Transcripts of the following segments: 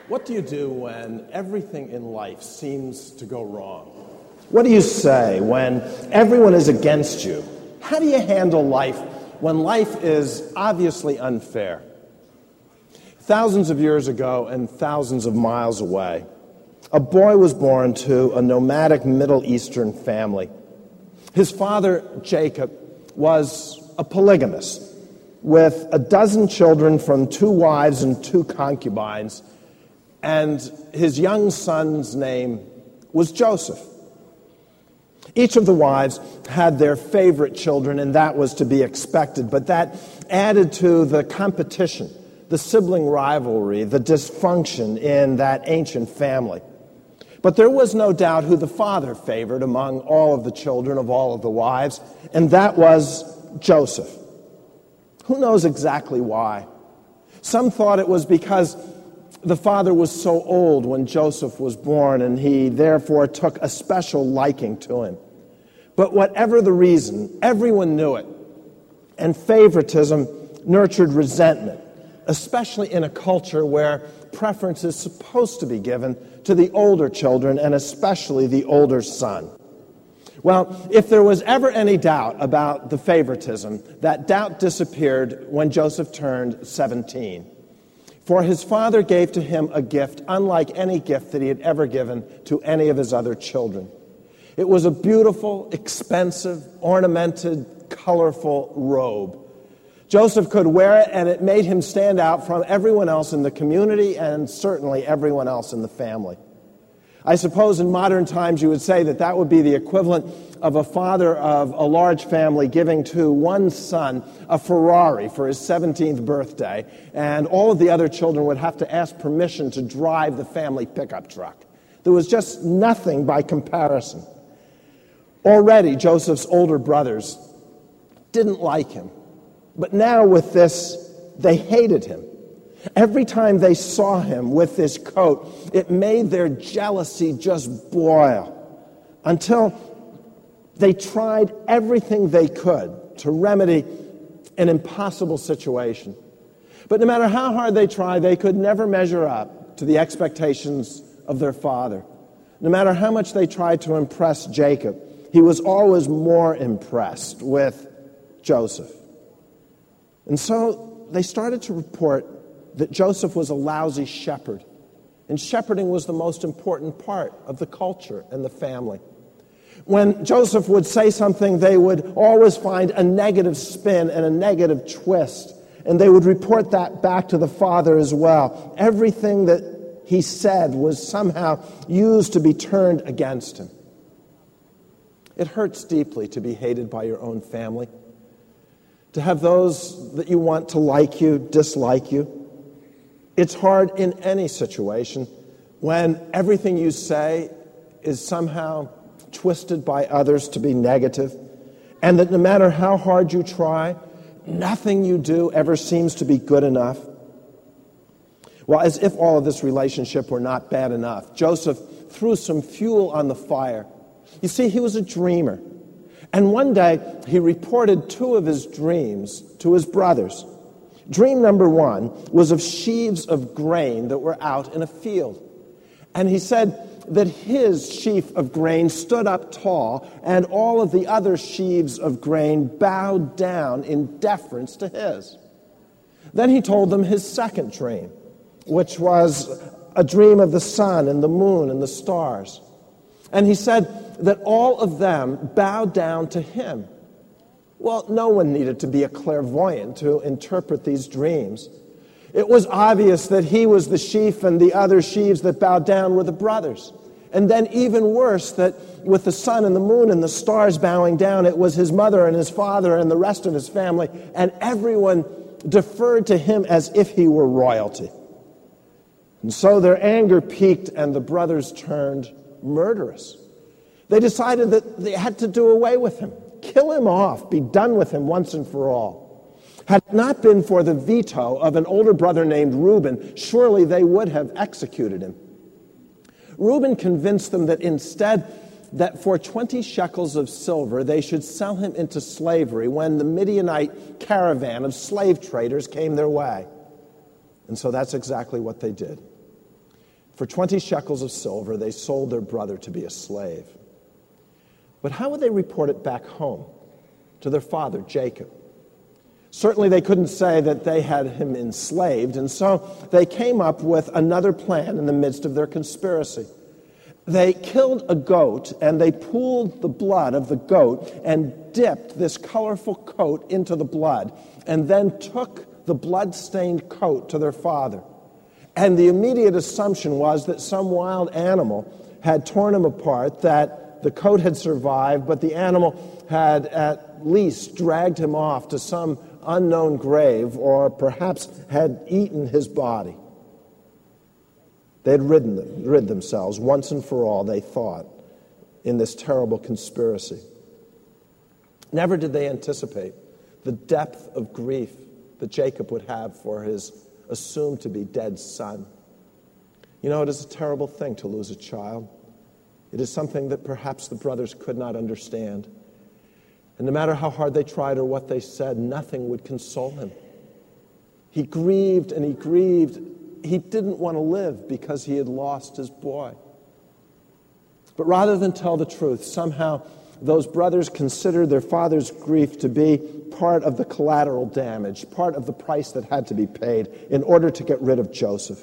What do you do when everything in life seems to go wrong? What do you say when everyone is against you? How do you handle life when life is obviously unfair? Thousands of years ago and thousands of miles away, a boy was born to a nomadic Middle Eastern family. His father, Jacob, was a polygamist with 12 children from 2 wives and 2 concubines, and his young son's name was Joseph. Each of the wives had their favorite children, and that was to be expected, but that added to the competition, the sibling rivalry, the dysfunction in that ancient family. But there was no doubt who the father favored among all of the children of all of the wives, and that was Joseph. Who knows exactly why? Some thought it was because the father was so old when Joseph was born, and he therefore took a special liking to him. But whatever the reason, everyone knew it, and favoritism nurtured resentment, especially in a culture where preference is supposed to be given to the older children, and especially the older son. Well, if there was ever any doubt about the favoritism, that doubt disappeared when Joseph turned 17. For his father gave to him a gift unlike any gift that he had ever given to any of his other children. It was a beautiful, expensive, ornamented, colorful robe. Joseph could wear it, and it made him stand out from everyone else in the community and certainly everyone else in the family. I suppose in modern times you would say that that would be the equivalent of a father of a large family giving to one son a Ferrari for his 17th birthday, and all of the other children would have to ask permission to drive the family pickup truck. There was just nothing by comparison. Already, Joseph's older brothers didn't like him, but now with this, they hated him. Every time they saw him with this coat, it made their jealousy just boil, until they tried everything they could to remedy an impossible situation. But no matter how hard they tried, they could never measure up to the expectations of their father. No matter how much they tried to impress Jacob, he was always more impressed with Joseph. And so they started to report that Joseph was a lousy shepherd, and shepherding was the most important part of the culture and the family. When Joseph would say something, they would always find a negative spin and a negative twist, and they would report that back to the father as well. Everything that he said was somehow used to be turned against him. It hurts deeply to be hated by your own family, to have those that you want to like you dislike you. It's hard in any situation when everything you say is somehow twisted by others to be negative, and that no matter how hard you try, nothing you do ever seems to be good enough. Well, as if all of this relationship were not bad enough, Joseph threw some fuel on the fire. You see, he was a dreamer, and one day he reported 2 of his dreams to his brothers. Dream number 1 was of sheaves of grain that were out in a field. And he said that his sheaf of grain stood up tall, and all of the other sheaves of grain bowed down in deference to his. Then he told them his second dream, which was a dream of the sun and the moon and the stars. And he said that all of them bowed down to him. Well, no one needed to be a clairvoyant to interpret these dreams. It was obvious that he was the sheaf and the other sheaves that bowed down were the brothers. And then even worse, that with the sun and the moon and the stars bowing down, it was his mother and his father and the rest of his family, and everyone deferred to him as if he were royalty. And so their anger peaked, and the brothers turned murderous. They decided that they had to do away with him. Kill him off, be done with him once and for all. Had it not been for the veto of an older brother named Reuben, surely they would have executed him. Reuben convinced them that instead, that for 20 shekels of silver, they should sell him into slavery when the Midianite caravan of slave traders came their way. And so that's exactly what they did. For 20 shekels of silver, they sold their brother to be a slave. But how would they report it back home to their father, Jacob? Certainly they couldn't say that they had him enslaved, and so they came up with another plan in the midst of their conspiracy. They killed a goat, and they pooled the blood of the goat and dipped this colorful coat into the blood, and then took the blood-stained coat to their father. And the immediate assumption was that some wild animal had torn him apart, that the coat had survived, but the animal had at least dragged him off to some unknown grave, or perhaps had eaten his body. They had rid themselves once and for all, they thought, in this terrible conspiracy. Never did they anticipate the depth of grief that Jacob would have for his assumed to be dead son. You know, it is a terrible thing to lose a child. It is something that perhaps the brothers could not understand. And no matter how hard they tried or what they said, nothing would console him. He grieved and he grieved. He didn't want to live because he had lost his boy. But rather than tell the truth, somehow those brothers considered their father's grief to be part of the collateral damage, part of the price that had to be paid in order to get rid of Joseph.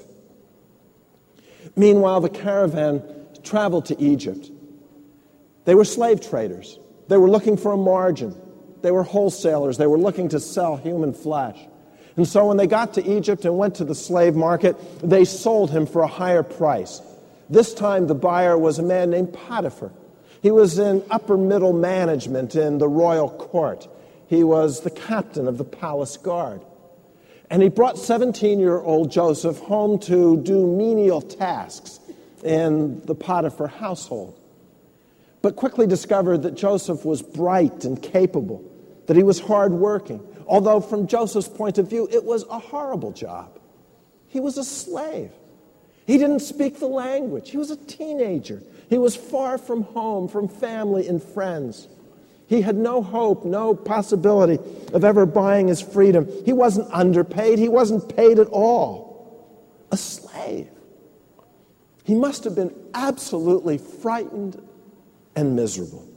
Meanwhile, the caravan traveled to Egypt. They were slave traders. They were looking for a margin. They were wholesalers. They were looking to sell human flesh. And so when they got to Egypt and went to the slave market, they sold him for a higher price. This time the buyer was a man named Potiphar. He was in upper middle management in the royal court. He was the captain of the palace guard. And he brought 17-year-old Joseph home to do menial tasks in the Potiphar household, but quickly discovered that Joseph was bright and capable, that he was hardworking, although from Joseph's point of view, it was a horrible job. He was a slave. He didn't speak the language. He was a teenager. He was far from home, from family and friends. He had no hope, no possibility of ever buying his freedom. He wasn't underpaid. He wasn't paid at all. A slave. He must have been absolutely frightened and miserable.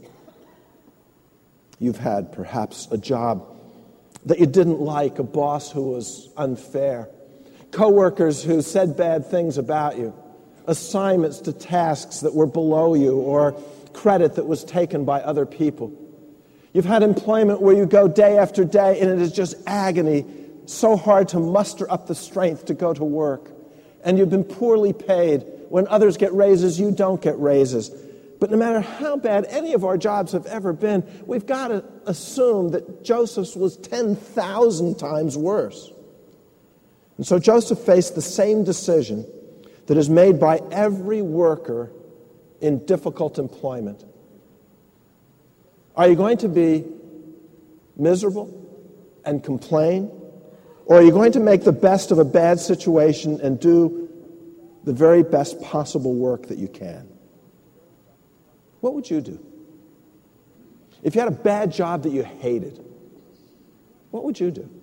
You've had perhaps a job that you didn't like, a boss who was unfair, coworkers who said bad things about you, assignments to tasks that were below you, or credit that was taken by other people. You've had employment where you go day after day and it is just agony, so hard to muster up the strength to go to work. And you've been poorly paid. When others get raises, you don't get raises. But no matter how bad any of our jobs have ever been, we've got to assume that Joseph's was 10,000 times worse. And so Joseph faced the same decision that is made by every worker in difficult employment. Are you going to be miserable and complain? Or are you going to make the best of a bad situation and do the very best possible work that you can? What would you do? If you had a bad job that you hated, what would you do?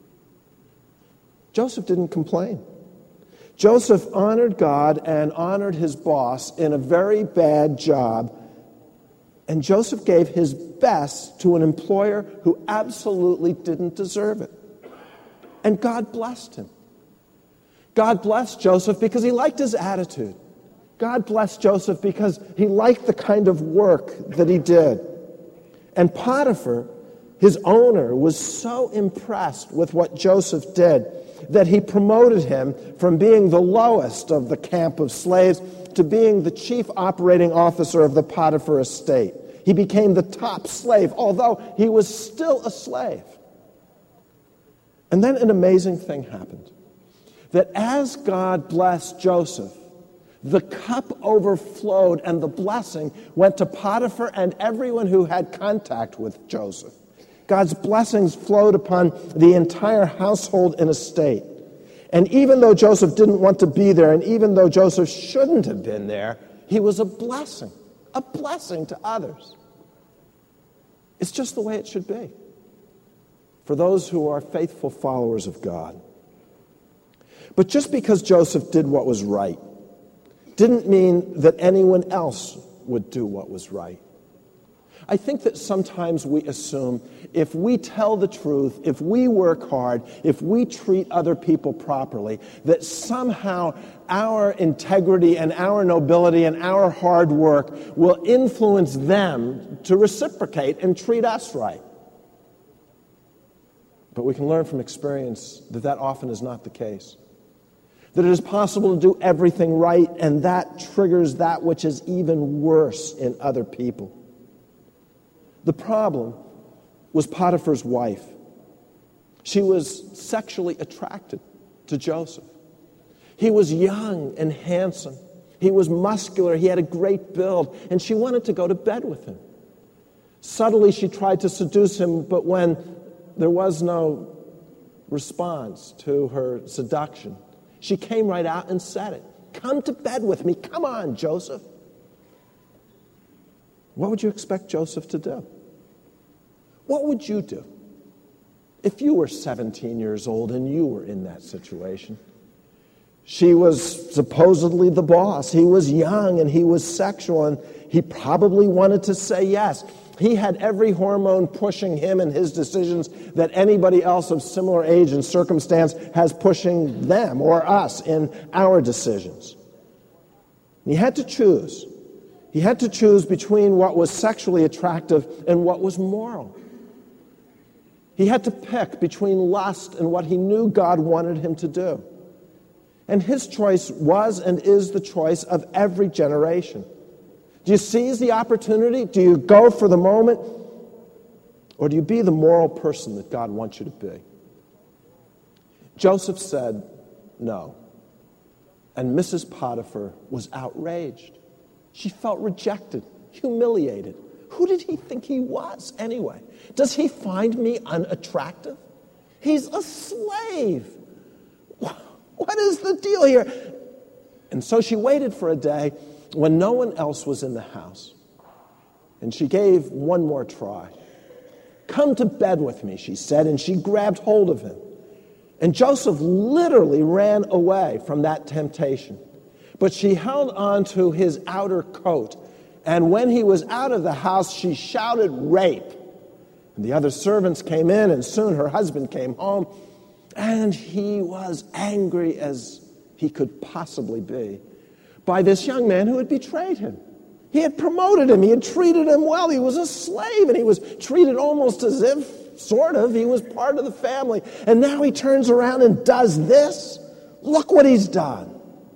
Joseph didn't complain. Joseph honored God and honored his boss in a very bad job. And Joseph gave his best to an employer who absolutely didn't deserve it. And God blessed him. God blessed Joseph because he liked his attitude. God blessed Joseph because he liked the kind of work that he did. And Potiphar, his owner, was so impressed with what Joseph did that he promoted him from being the lowest of the camp of slaves to being the chief operating officer of the Potiphar estate. He became the top slave, although he was still a slave. And then an amazing thing happened. That as God blessed Joseph, the cup overflowed and the blessing went to Potiphar and everyone who had contact with Joseph. God's blessings flowed upon the entire household and estate. And even though Joseph didn't want to be there, and even though Joseph shouldn't have been there, he was a blessing to others. It's just the way it should be for those who are faithful followers of God. But just because Joseph did what was right didn't mean that anyone else would do what was right. I think that sometimes we assume if we tell the truth, if we work hard, if we treat other people properly, that somehow our integrity and our nobility and our hard work will influence them to reciprocate and treat us right. But we can learn from experience that that often is not the case. That it is possible to do everything right, and that triggers that which is even worse in other people. The problem was Potiphar's wife. She was sexually attracted to Joseph. He was young and handsome. He was muscular. He had a great build, and she wanted to go to bed with him. Subtly, she tried to seduce him, but when there was no response to her seduction, she came right out and said it. Come to bed with me. Come on, Joseph. What would you expect Joseph to do? What would you do if you were 17 years old and you were in that situation? She was supposedly the boss. He was young and he was sexual, and he probably wanted to say yes. He had every hormone pushing him in his decisions that anybody else of similar age and circumstance has pushing them or us in our decisions. And he had to choose. He had to choose between what was sexually attractive and what was moral. He had to pick between lust and what he knew God wanted him to do. And his choice was and is the choice of every generation. Do you seize the opportunity? Do you go for the moment? Or do you be the moral person that God wants you to be? Joseph said no. And Mrs. Potiphar was outraged. She felt rejected, humiliated. Who did he think he was anyway? Does he find me unattractive? He's a slave. What is the deal here? And so she waited for a day when no one else was in the house. And she gave one more try. Come to bed with me, she said, and she grabbed hold of him. And Joseph literally ran away from that temptation. But she held on to his outer coat. And when he was out of the house, she shouted, rape. And the other servants came in, and soon her husband came home. And he was angry as he could possibly be by this young man who had betrayed him. He had promoted him. He had treated him well. He was a slave, and he was treated almost as if, sort of, he was part of the family. And now he turns around and does this? Look what he's done.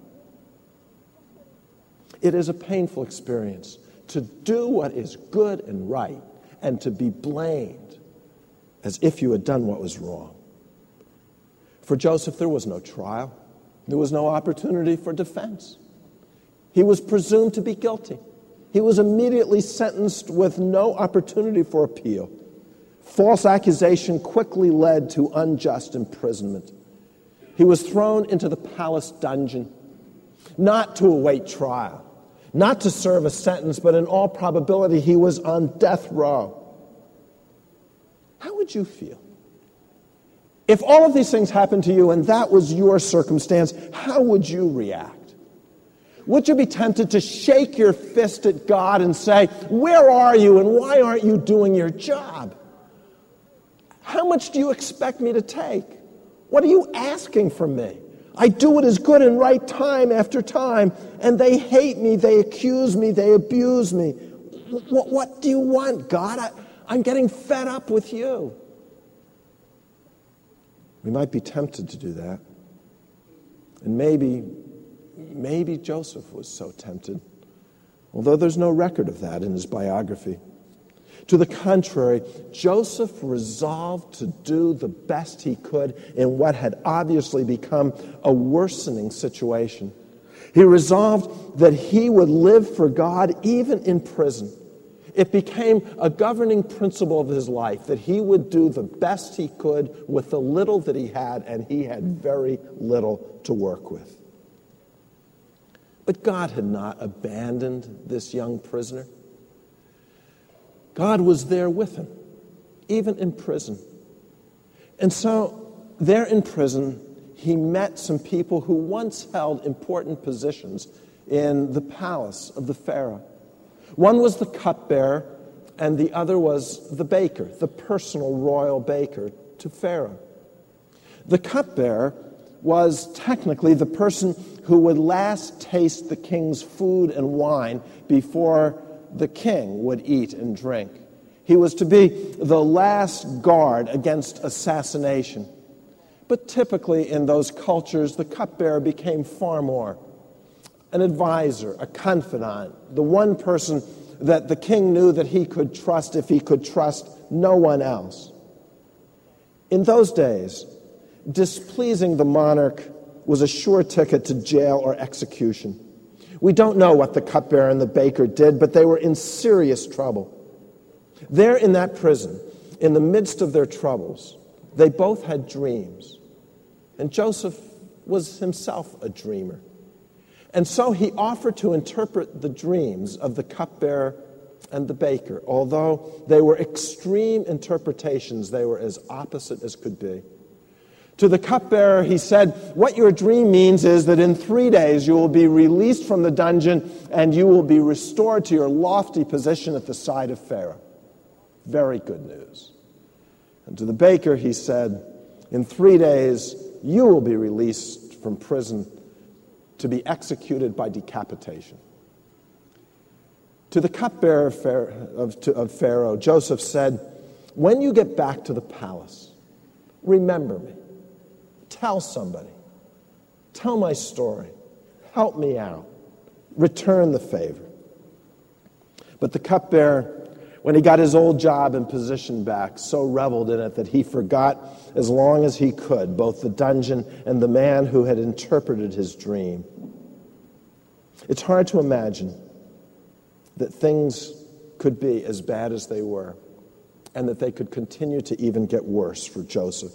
It is a painful experience to do what is good and right and to be blamed as if you had done what was wrong. For Joseph, there was no trial. There was no opportunity for defense. He was presumed to be guilty. He was immediately sentenced with no opportunity for appeal. False accusation quickly led to unjust imprisonment. He was thrown into the palace dungeon, not to await trial, not to serve a sentence, but in all probability he was on death row. How would you feel? If all of these things happened to you and that was your circumstance, how would you react? Would you be tempted to shake your fist at God and say, where are you and why aren't you doing your job? How much do you expect me to take? What are you asking from me? I do what is good and right time after time, and they hate me, they accuse me, they abuse me. What do you want, God? I'm getting fed up with you. We might be tempted to do that. And maybe Joseph was so tempted, although there's no record of that in his biography. To the contrary, Joseph resolved to do the best he could in what had obviously become a worsening situation. He resolved that he would live for God even in prison. It became a governing principle of his life that he would do the best he could with the little that he had, and he had very little to work with. But God had not abandoned this young prisoner. God was there with him, even in prison. And so, there in prison, he met some people who once held important positions in the palace of the Pharaoh. One was the cupbearer, and the other was the baker, the personal royal baker to Pharaoh. The cupbearer was technically the person who would last taste the king's food and wine before the king would eat and drink. He was to be the last guard against assassination. But typically in those cultures, the cupbearer became far more an advisor, a confidant, the one person that the king knew that he could trust if he could trust no one else. In those days, displeasing the monarch was a sure ticket to jail or execution. We don't know what the cupbearer and the baker did, but they were in serious trouble. There in that prison, in the midst of their troubles, they both had dreams. And Joseph was himself a dreamer. And so he offered to interpret the dreams of the cupbearer and the baker. Although they were extreme interpretations, they were as opposite as could be. To the cupbearer, he said, what your dream means is that in 3 days you will be released from the dungeon and you will be restored to your lofty position at the side of Pharaoh. Very good news. And to the baker, he said, in 3 days you will be released from prison to be executed by decapitation. To the cupbearer of Pharaoh, Joseph said, when you get back to the palace, remember me. Tell somebody. Tell my story. Help me out. Return the favor. But the cupbearer, when he got his old job and position back, so reveled in it that he forgot as long as he could both the dungeon and the man who had interpreted his dream. It's hard to imagine that things could be as bad as they were and that they could continue to even get worse for Joseph.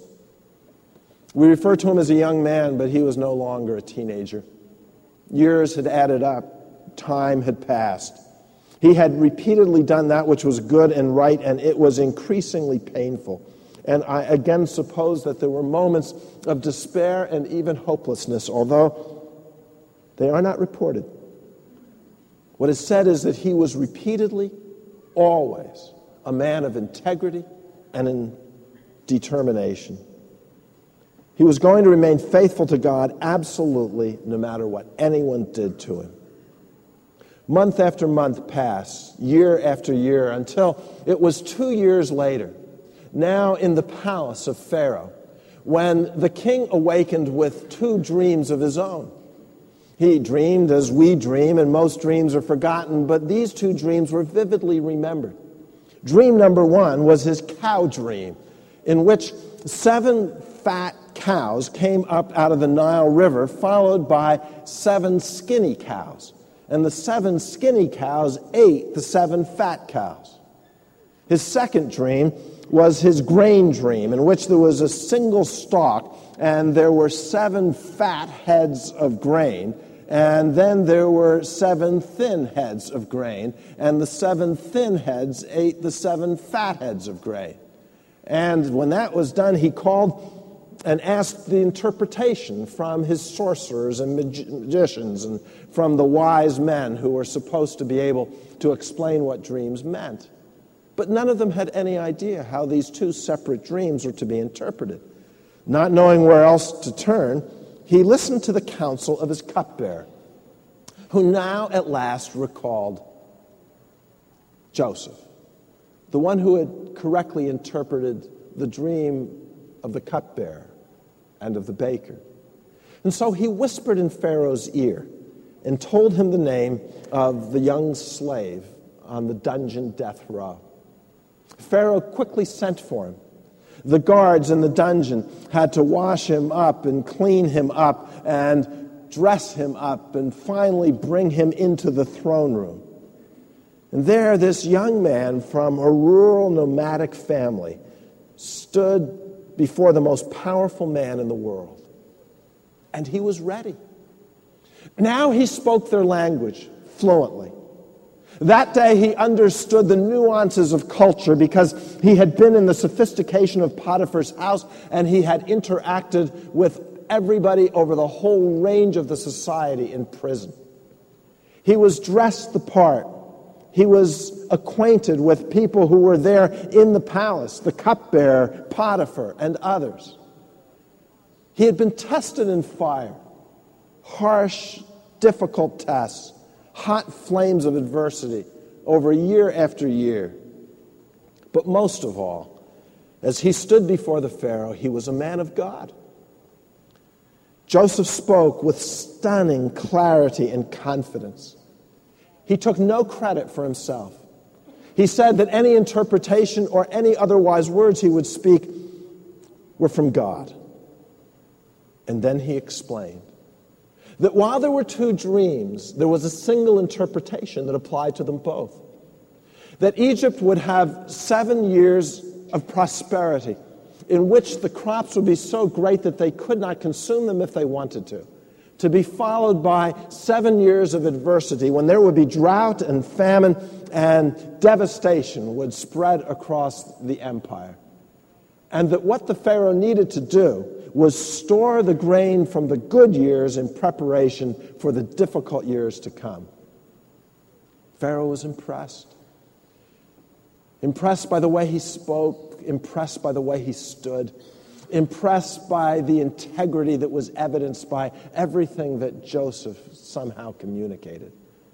We refer to him as a young man, but he was no longer a teenager. Years had added up. Time had passed. He had repeatedly done that which was good and right, and it was increasingly painful. And I again suppose that there were moments of despair and even hopelessness, although they are not reported. What is said is that he was repeatedly, always, a man of integrity and in determination. He was going to remain faithful to God absolutely no matter what anyone did to him. Month after month passed, year after year, until it was 2 years later, now in the palace of Pharaoh, when the king awakened with 2 dreams of his own. He dreamed as we dream, and most dreams are forgotten, but these 2 dreams were vividly remembered. Dream number 1 was his cow dream, in which 7 fat cows came up out of the Nile River, followed by 7 skinny cows. And the 7 skinny cows ate the 7 fat cows. His second dream was his grain dream, in which there was a single stalk, and there were 7 fat heads of grain, and then there were 7 thin heads of grain, and the 7 thin heads ate the 7 fat heads of grain. And when that was done, he called and asked the interpretation from his sorcerers and magicians and from the wise men who were supposed to be able to explain what dreams meant. But none of them had any idea how these 2 separate dreams were to be interpreted. Not knowing where else to turn, he listened to the counsel of his cupbearer, who now at last recalled Joseph, the one who had correctly interpreted the dream of the cupbearer and of the baker. And so he whispered in Pharaoh's ear and told him the name of the young slave on the dungeon death row. Pharaoh quickly sent for him. The guards in the dungeon had to wash him up and clean him up and dress him up and finally bring him into the throne room. And there, this young man from a rural nomadic family stood before the most powerful man in the world. And he was ready. Now he spoke their language fluently. That day he understood the nuances of culture because he had been in the sophistication of Potiphar's house and he had interacted with everybody over the whole range of the society in prison. He was dressed the part. He was acquainted with people who were there in the palace, the cupbearer, Potiphar, and others. He had been tested in fire, harsh, difficult tests, hot flames of adversity over year after year. But most of all, as he stood before the Pharaoh, he was a man of God. Joseph spoke with stunning clarity and confidence. He took no credit for himself. He said that any interpretation or any otherwise words he would speak were from God. And then he explained that while there were two dreams, there was a single interpretation that applied to them both. That Egypt would have 7 years of prosperity in which the crops would be so great that they could not consume them if they wanted to be followed by 7 years of adversity when there would be drought and famine and devastation would spread across the empire. And that what the Pharaoh needed to do was store the grain from the good years in preparation for the difficult years to come. Pharaoh was impressed. Impressed by the way he spoke, impressed by the way he stood, impressed by the integrity that was evidenced by everything that Joseph somehow communicated.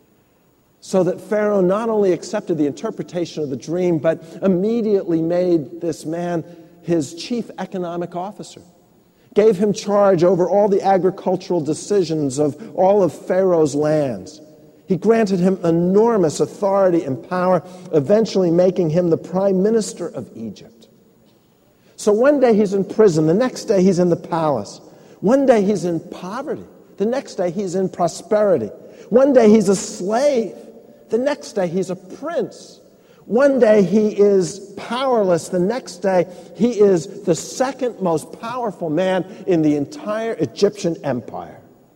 So that Pharaoh not only accepted the interpretation of the dream, but immediately made this man his chief economic officer, gave him charge over all the agricultural decisions of all of Pharaoh's lands. He granted him enormous authority and power, eventually making him the prime minister of Egypt. So one day he's in prison, the next day he's in the palace. One day he's in poverty, the next day he's in prosperity. One day he's a slave, the next day he's a prince. One day he is powerless, the next day he is the second most powerful man in the entire Egyptian empire.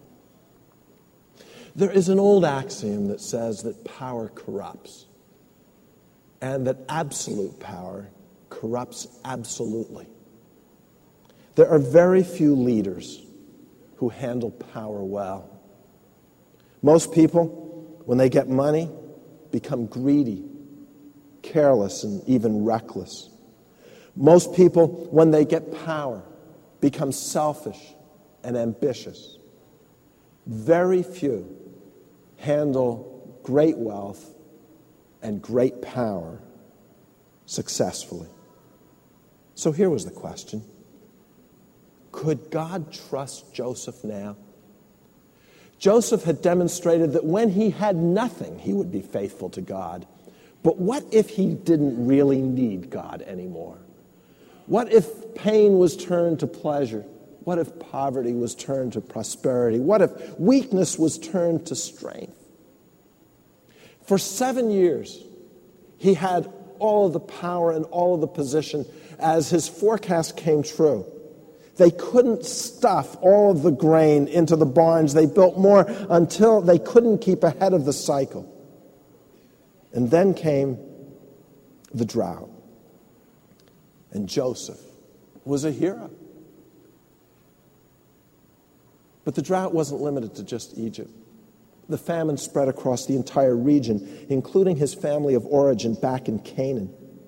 There is an old axiom that says that power corrupts, and that absolute power corrupts absolutely. There are very few leaders who handle power well. Most people, when they get money, become greedy, careless, and even reckless. Most people, when they get power, become selfish and ambitious. Very few handle great wealth and great power successfully. So here was the question. Could God trust Joseph now? Joseph had demonstrated that when he had nothing, he would be faithful to God. But what if he didn't really need God anymore? What if pain was turned to pleasure? What if poverty was turned to prosperity? What if weakness was turned to strength? For 7 years, he had all of the power and all of the position as his forecast came true. They couldn't stuff all of the grain into the barns. They built more until they couldn't keep ahead of the cycle. And then came the drought. And Joseph was a hero. But the drought wasn't limited to just Egypt. The famine spread across the entire region, including his family of origin back in Canaan.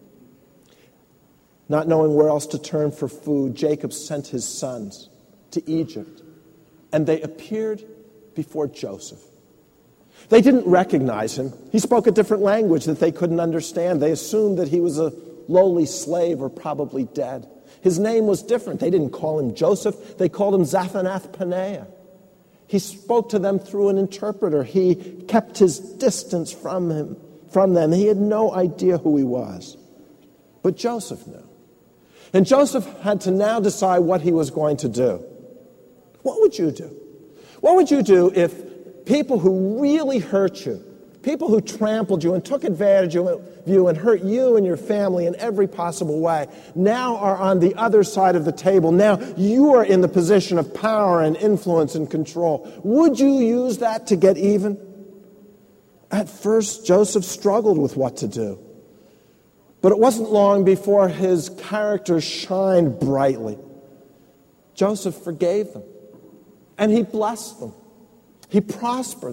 Not knowing where else to turn for food, Jacob sent his sons to Egypt, and they appeared before Joseph. They didn't recognize him. He spoke a different language that they couldn't understand. They assumed that he was a lowly slave or probably dead. His name was different. They didn't call him Joseph. They called him Zaphanath-Paneah. He spoke to them through an interpreter. He kept his distance from them. He had no idea who he was. But Joseph knew. And Joseph had to now decide what he was going to do. What would you do? What would you do if people who really hurt you, people who trampled you and took advantage of you and hurt you and your family in every possible way, now are on the other side of the table? Now you are in the position of power and influence and control. Would you use that to get even? At first, Joseph struggled with what to do. But it wasn't long before his character shined brightly. Joseph forgave them, and he blessed them. He prospered them.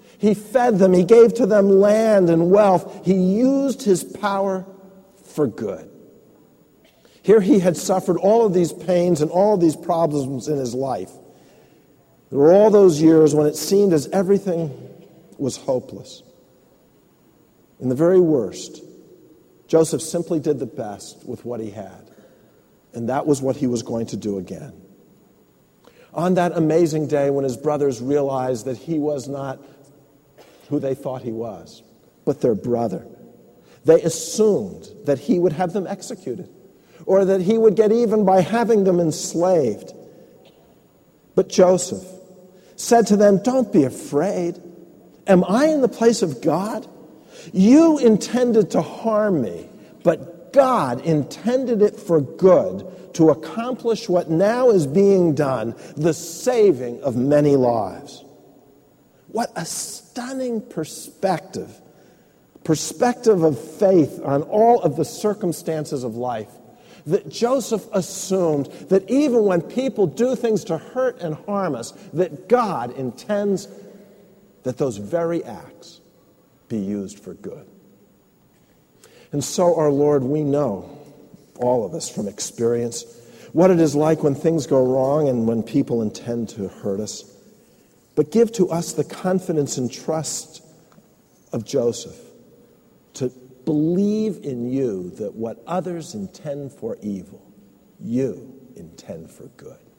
He fed them. He gave to them land and wealth. He used his power for good. Here he had suffered all of these pains and all of these problems in his life. There were all those years when it seemed as everything was hopeless. In the very worst, Joseph simply did the best with what he had. And that was what he was going to do again. On that amazing day when his brothers realized that he was not who they thought he was, but their brother, they assumed that he would have them executed, or that he would get even by having them enslaved. But Joseph said to them, "Don't be afraid. Am I in the place of God? You intended to harm me, but God intended it for good, to accomplish what now is being done, the saving of many lives." What a stunning perspective of faith on all of the circumstances of life. That Joseph assumed that even when people do things to hurt and harm us, that God intends that those very acts be used for good. And so, our Lord, we know, all of us from experience, what it is like when things go wrong and when people intend to hurt us. But give to us the confidence and trust of Joseph to believe in you that what others intend for evil, you intend for good.